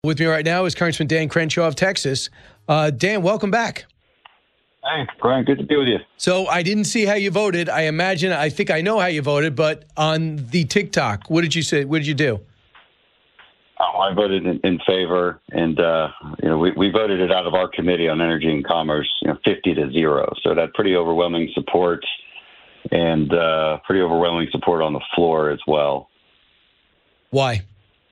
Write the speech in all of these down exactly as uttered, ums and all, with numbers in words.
With me right now is Congressman Dan Crenshaw of Texas. Uh, Dan, welcome back. Hey, Brian, good to be with you. So I didn't see how you voted. I imagine, I think I know how you voted, but on the TikTok, what did you say? What did you do? Oh, I voted in, in favor, and uh, you know we, we voted it out of our committee on energy and commerce, you know, fifty to zero. So that pretty overwhelming support, and uh, pretty overwhelming support on the floor as well. Why?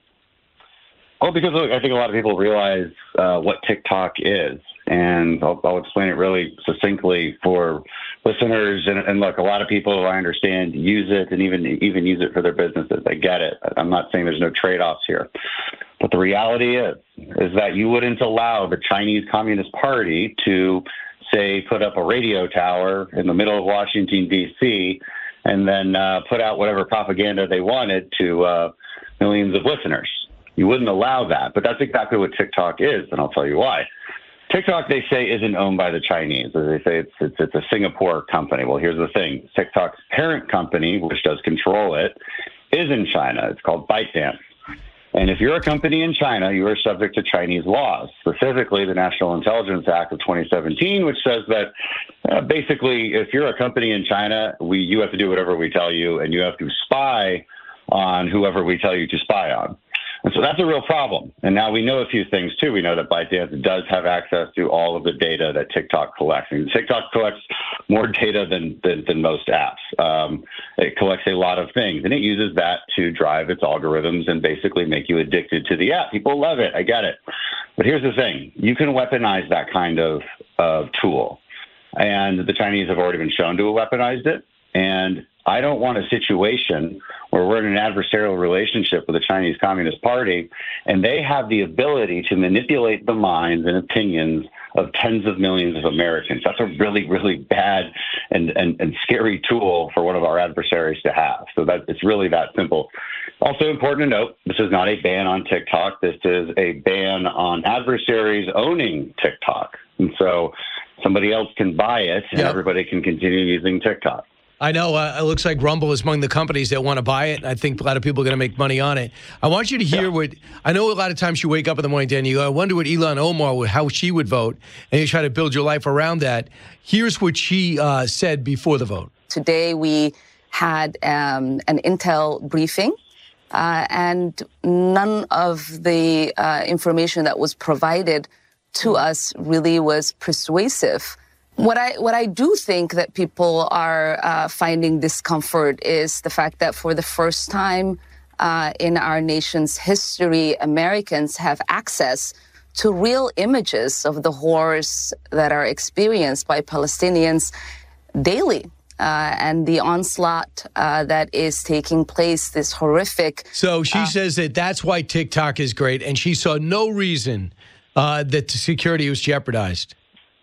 Well, because look, I think a lot of people realize uh, what TikTok is, and I'll, I'll explain it really succinctly for listeners. And, and look, a lot of people, I understand, use it and even even use it for their businesses. I get it. I'm not saying there's no trade-offs here, but the reality is is that you wouldn't allow the Chinese Communist Party to, say, put up a radio tower in the middle of Washington, D C, and then uh, put out whatever propaganda they wanted to uh, millions of listeners. You wouldn't allow that, but that's exactly what TikTok is, and I'll tell you why. TikTok, they say, isn't owned by the Chinese. They say it's, it's, it's a Singapore company. Well, here's the thing. TikTok's parent company, which does control it, is in China. It's called ByteDance. And if you're a company in China, you are subject to Chinese laws, specifically the National Intelligence Act of twenty seventeen, which says that uh, basically if you're a company in China, we you have to do whatever we tell you, and you have to spy on whoever we tell you to spy on. And so that's a real problem. And now we know a few things, too. We know that ByteDance does have access to all of the data that TikTok collects. And TikTok collects more data than, than, than most apps. Um, it collects a lot of things, and it uses that to drive its algorithms and basically make you addicted to the app. People love it. I get it. But here's the thing. You can weaponize that kind of, of tool. And the Chinese have already been shown to have weaponized it. And I don't want a situation where we're in an adversarial relationship with the Chinese Communist Party, and they have the ability to manipulate the minds and opinions of tens of millions of Americans. That's a really, really bad and, and, and scary tool for one of our adversaries to have. So that it's really that simple. Also important to note, this is not a ban on TikTok. This is a ban on adversaries owning TikTok. And so somebody else can buy it, and Yep. everybody can continue using TikTok. I know uh, it looks like Rumble is among the companies that want to buy it. I think a lot of people are going to make money on it. I want you to hear yeah. what I know. A lot of times you wake up in the morning, Dan, you go, I wonder what Ilhan Omar would, how she would vote, and you try to build your life around that. Here's what she uh, said before the vote. Today we had um, an Intel briefing, uh, and none of the uh, information that was provided to us really was persuasive. What I what I do think that people are uh, finding discomfort is the fact that for the first time uh, in our nation's history, Americans have access to real images of the horrors that are experienced by Palestinians daily. Uh, and the onslaught uh, that is taking place, this horrific. So she uh, says that that's why TikTok is great, and she saw no reason uh, that the security was jeopardized.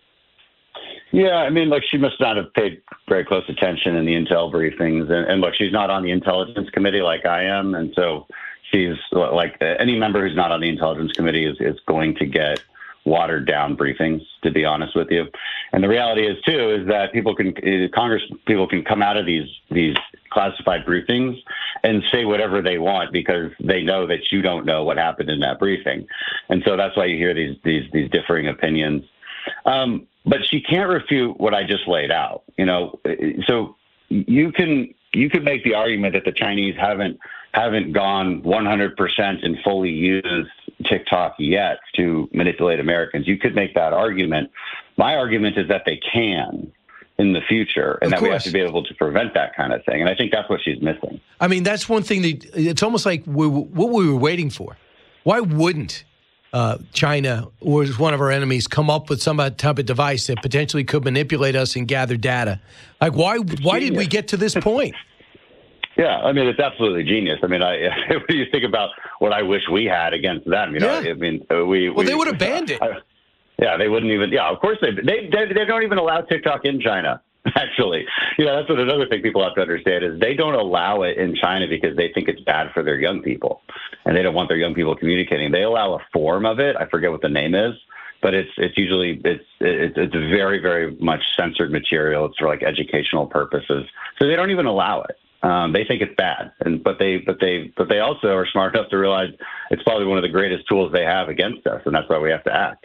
Yeah, I mean, look, she must not have paid very close attention in the Intel briefings. And, and look, she's not on the Intelligence Committee like I am. And so she's like any member who's not on the Intelligence Committee is, is going to get watered down briefings, to be honest with you. And the reality is, too, is that people can, Congress people can come out of these these classified briefings and say whatever they want because they know that you don't know what happened in that briefing. And so that's why you hear these these these differing opinions. Um, but she can't refute what I just laid out, you know. So you can you could make the argument that the Chinese haven't haven't gone one hundred percent and fully used TikTok yet to manipulate Americans. You could make that argument. My argument is that they can in the future, and of that course. we have to be able to prevent that kind of thing. And I think that's what she's missing. I mean, that's one thing that it's almost like we, what we were waiting for. Why wouldn't Uh, China or one of our enemies come up with some type of device that potentially could manipulate us and gather data? Like, why why did we get to this point? Yeah, I mean, it's absolutely genius. I mean, I when you think about what I wish we had against them, you know, yeah. I mean, we... Well, we, they would have banned it. I, yeah, they wouldn't even... Yeah, of course they, they... They they don't even allow TikTok in China, actually. You know, that's what another thing people have to understand is they don't allow it in China because they think it's bad for their young people. And they don't want their young people communicating. They allow a form of it. I forget what the name is, but it's it's usually it's it's it's very very much censored material. It's for like educational purposes. So they don't even allow it. Um, they think it's bad, and but they but they but they also are smart enough to realize it's probably one of the greatest tools they have against us, and that's why we have to act.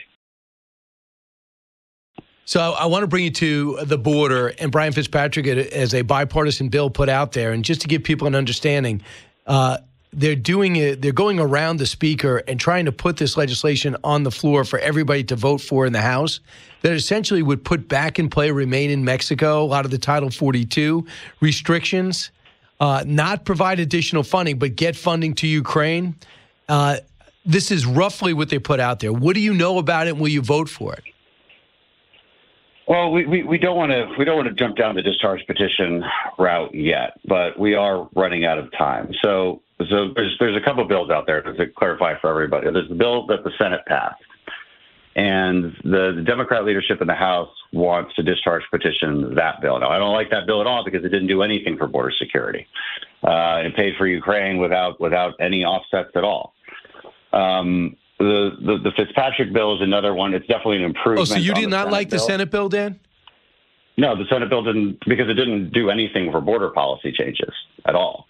So I want to bring you to the border, and Brian Fitzpatrick, as a bipartisan bill put out there, and just to give people an understanding, uh, they're doing it. They're going around the speaker and trying to put this legislation on the floor for everybody to vote for in the House. That essentially would put back in play Remain in Mexico, a lot of the Title forty-two restrictions, uh, not provide additional funding, but get funding to Ukraine. Uh, this is roughly what they put out there. What do you know about it, and will you vote for it? Well, we, we, we don't want to we don't want to jump down the discharge petition route yet, but we are running out of time. So so there's there's a couple bills out there to clarify for everybody. There's the bill that the Senate passed, and the, the Democrat leadership in the House wants to discharge petition that bill. Now, I don't like that bill at all because it didn't do anything for border security. Uh, it paid for Ukraine without without any offsets at all. Um, The, the the Fitzpatrick bill is another one. It's definitely an improvement. Oh, so you did the not Senate like the bill. Senate bill, Dan? No, the Senate bill didn't, because it didn't do anything for border policy changes at all.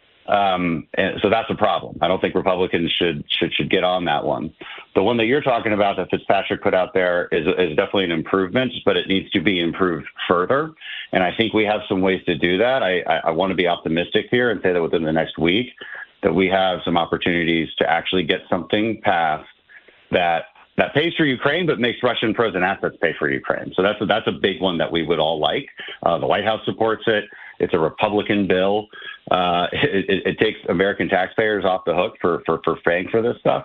Um, and so that's a problem. I don't think Republicans should should should get on that one. The one that you're talking about that Fitzpatrick put out there is is definitely an improvement, but it needs to be improved further. And I think we have some ways to do that. I, I, I want to be optimistic here and say that within the next week that we have some opportunities to actually get something passed that that pays for Ukraine, but makes Russian frozen assets pay for Ukraine. So that's a, that's a big one that we would all like. Uh, the White House supports it. It's a Republican bill. Uh, it, it, it takes American taxpayers off the hook for for, for paying for this stuff.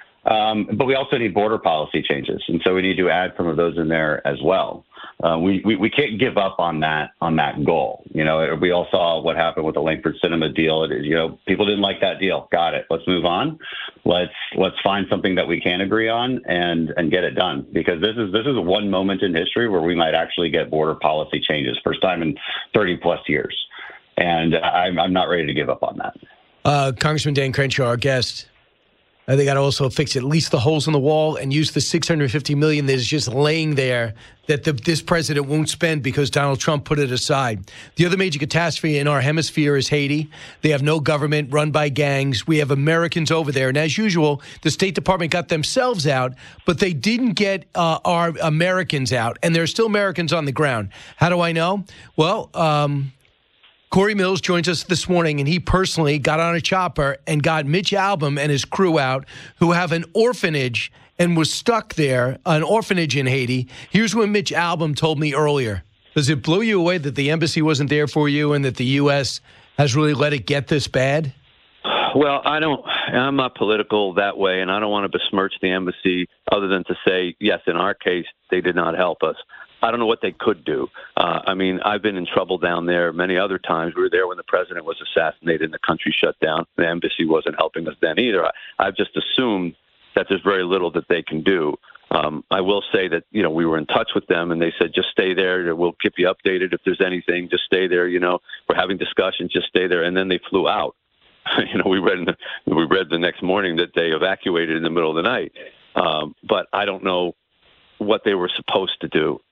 Um, but we also need border policy changes, and so we need to add some of those in there as well. Uh, we, we we can't give up on that on that goal. You know, we all saw what happened with the Langford Cinema deal. It, you know, people didn't like that deal. Got it. Let's move on. Let's let's find something that we can agree on and and get it done. Because this is this is one moment in history where we might actually get border policy changes, first time in thirty plus years, and I'm I'm not ready to give up on that. Uh, Congressman Dan Crenshaw, our guest. Uh, they got to also fix at least the holes in the wall and use the six hundred fifty million dollars that is just laying there that the, this president won't spend because Donald Trump put it aside. The other major catastrophe in our hemisphere is Haiti. They have no government, run by gangs. We have Americans over there. And as usual, the State Department got themselves out, but they didn't get uh, our Americans out. And there are still Americans on the ground. How do I know? Well, um... Corey Mills joins us this morning, and he personally got on a chopper and got Mitch Albom and his crew out, who have an orphanage and was stuck there, an orphanage in Haiti. Here's what Mitch Albom told me earlier. Does it blow you away that the embassy wasn't there for you and that the U S has really let it get this bad? Well, I don't, I'm not political that way, and I don't want to besmirch the embassy other than to say, yes, in our case, they did not help us. I don't know what they could do. Uh, I mean, I've been in trouble down there many other times. We were there when the president was assassinated and the country shut down. The embassy wasn't helping us then either. I, I've just assumed that there's very little that they can do. Um, I will say that, you know, we were in touch with them and they said, just stay there. We'll keep you updated if there's anything. Just stay there. You know, we're having discussions. Just stay there. And then they flew out. You know, we read in the, we read the next morning that they evacuated in the middle of the night. Um, but I don't know what they were supposed to do.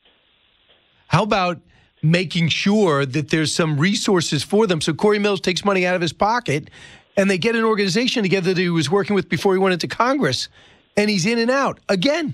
How about making sure that there's some resources for them? So Corey Mills takes money out of his pocket and they get an organization together that he was working with before he went into Congress, and he's in and out again.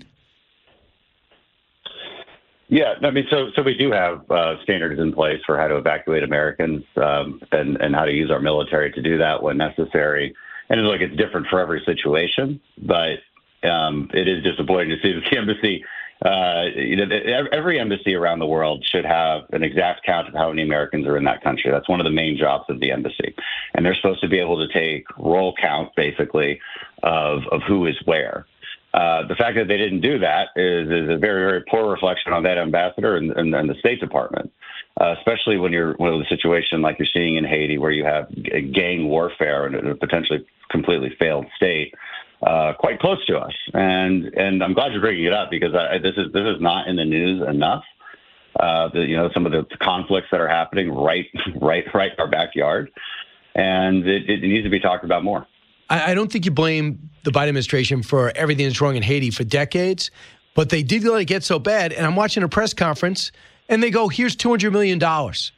Yeah, I mean, so so we do have uh, standards in place for how to evacuate Americans um, and, and how to use our military to do that when necessary. And look, it's different for every situation, but um, it is disappointing to see that the embassy Uh, you know, every embassy around the world should have an exact count of how many Americans are in that country. That's one of the main jobs of the embassy. And they're supposed to be able to take roll count, basically, of, of who is where. Uh, the fact that they didn't do that is, is a very, very poor reflection on that ambassador and, and, and the State Department, uh, especially when you're in a situation like you're seeing in Haiti, where you have gang warfare in a potentially completely failed state. Uh, quite close to us, and and I'm glad you're bringing it up because I, this is this is not in the news enough. Uh, the, you know, some of the conflicts that are happening right, right, right in our backyard, and it, it needs to be talked about more. I, I don't think you blame the Biden administration for everything that's wrong in Haiti for decades, but they did let it get so bad. And I'm watching a press conference, and they go, "Here's two hundred million dollars."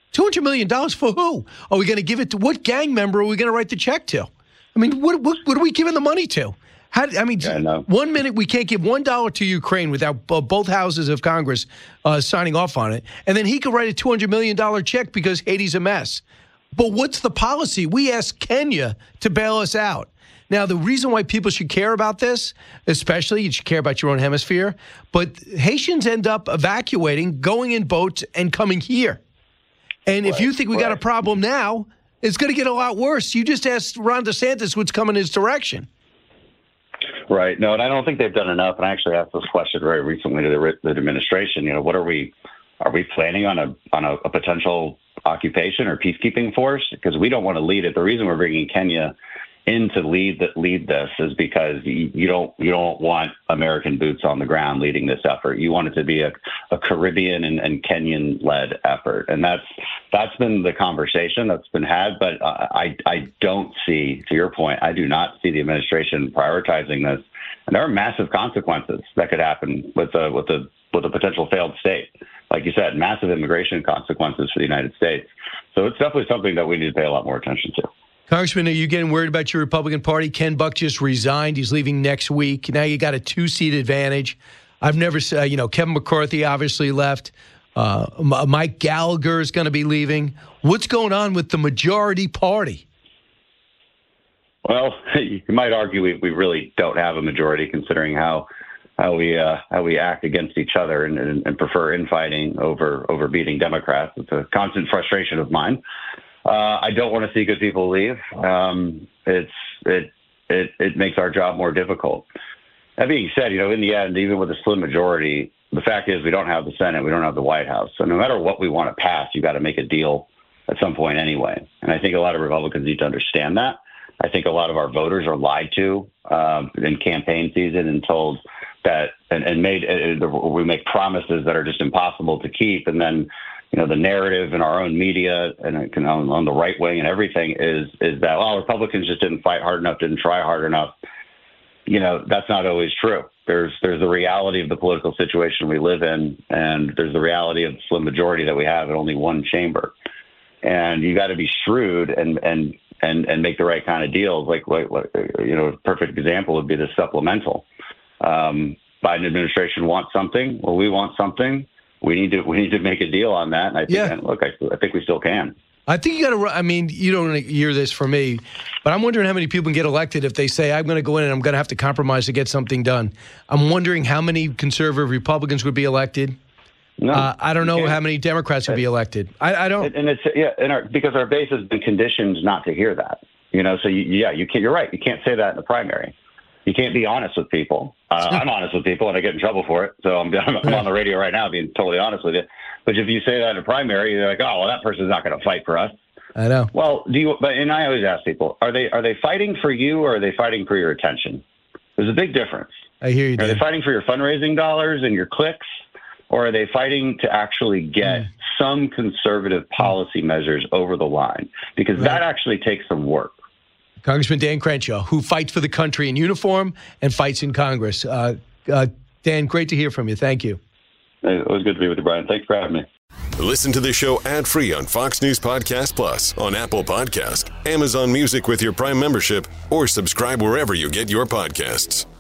two hundred million dollars for who? Are we going to give it to what gang member are we going to write the check to? I mean, what what, what are we giving the money to? How, I mean, yeah, no. one minute we can't give one dollar to Ukraine without uh, both houses of Congress uh, signing off on it, and then he could write a two hundred million dollars check because Haiti's a mess. But what's the policy? We asked Kenya to bail us out. Now, the reason why people should care about this, especially you should care about your own hemisphere, but Haitians end up evacuating, going in boats, and coming here. And right, if you think we right. got a problem now, it's going to get a lot worse. You just asked Ron DeSantis what's coming in his direction. Right. No, and I don't think they've done enough. And I actually asked this question very recently to the, the administration. You know, what are we are we planning on a on a, a potential occupation or peacekeeping force? Because we don't want to lead it. The reason we're bringing Kenya in to lead the, lead this is because you, you don't you don't want American boots on the ground leading this effort. You want it to be a, a Caribbean and, and Kenyan led effort, and that's that's been the conversation that's been had. But I I don't see, to your point, I do not see the administration prioritizing this, and there are massive consequences that could happen with a with a with a potential failed state. Like you said, massive immigration consequences for the United States. So it's definitely something that we need to pay a lot more attention to. Congressman, are you getting worried about your Republican Party? Ken Buck just resigned. He's leaving next week. Now you got a two-seat advantage. I've never, uh, you know, Kevin McCarthy obviously left. Uh, Mike Gallagher is going to be leaving. What's going on with the majority party? Well, you might argue we, we really don't have a majority, considering how how we uh, how we act against each other and, and, and prefer infighting over over beating Democrats. It's a constant frustration of mine. Uh, I don't want to see good people leave. Um, it's it it it makes our job more difficult. That being said, you know, in the end, even with a slim majority, the fact is we don't have the Senate, we don't have the White House. So no matter what we want to pass, you got to make a deal at some point anyway. And I think a lot of Republicans need to understand that. I think a lot of our voters are lied to um, in campaign season and told that and, and made uh, we make promises that are just impossible to keep, and then. You know, the narrative in our own media and you know, on the right wing and everything is is that, well, Republicans just didn't fight hard enough, didn't try hard enough. You know, that's not always true. There's there's the reality of the political situation we live in, and there's the reality of the slim majority that we have in only one chamber. And you got to be shrewd and and and and make the right kind of deals. Like, like, like you know, a perfect example would be the supplemental. Um, Biden administration wants something. Well, we want something. We need to we need to make a deal on that. And I think, yeah. and look, I, I think we still can. I think you got to. I mean, you don't hear this from me, but I'm wondering how many people can get elected if they say I'm going to go in and I'm going to have to compromise to get something done. I'm wondering how many conservative Republicans would be elected. No, uh, I don't know how many Democrats would be elected. I, I don't. And it's yeah, and our, because our base has been conditioned not to hear that. You know, so you, yeah, you can't. You're right. You can't say that in the primary. You can't be honest with people. Uh, I'm honest with people, and I get in trouble for it. So I'm, I'm on the radio right now being totally honest with you. But if you say that in a primary, you're like, oh, well, that person's not going to fight for us. I know. Well, do you? But and I always ask people, are they are they fighting for you, or are they fighting for your attention? There's a big difference. I hear you. Are Dan. they fighting for your fundraising dollars and your clicks, or are they fighting to actually get mm. some conservative policy measures over the line? Because right. that actually takes some work. Congressman Dan Crenshaw, who fights for the country in uniform and fights in Congress. Uh, uh, Dan, great to hear from you. Thank you. It was good to be with you, Brian. Thanks for having me. Listen to the show ad-free on Fox News Podcast Plus, on Apple Podcast, Amazon Music with your Prime membership, or subscribe wherever you get your podcasts.